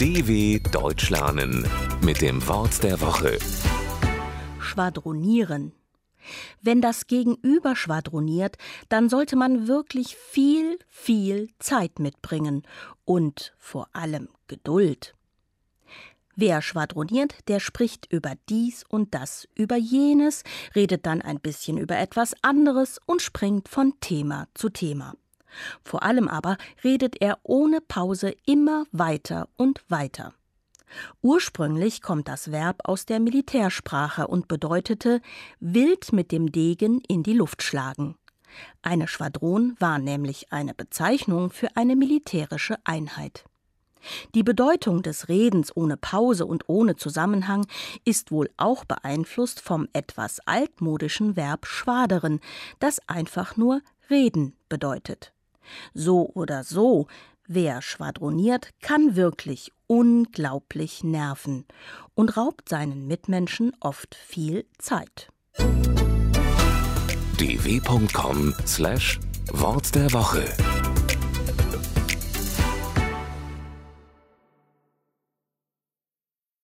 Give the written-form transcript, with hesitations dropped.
DW Deutsch lernen mit dem Wort der Woche. Schwadronieren. Wenn das Gegenüber schwadroniert, dann sollte man wirklich viel Zeit mitbringen und vor allem Geduld. Wer schwadroniert, der spricht über dies und das, über jenes, redet dann ein bisschen über etwas anderes und springt von Thema zu Thema. Vor allem aber redet er ohne Pause immer weiter und weiter. Ursprünglich kommt das Verb aus der Militärsprache und bedeutete wild mit dem Degen in die Luft schlagen. Eine Schwadron war nämlich eine Bezeichnung für eine militärische Einheit. Die Bedeutung des Redens ohne Pause und ohne Zusammenhang ist wohl auch beeinflusst vom etwas altmodischen Verb schwaderen, das einfach nur reden bedeutet. So oder so, wer schwadroniert, kann wirklich unglaublich nerven und raubt seinen Mitmenschen oft viel Zeit. dw.com/Wort der Woche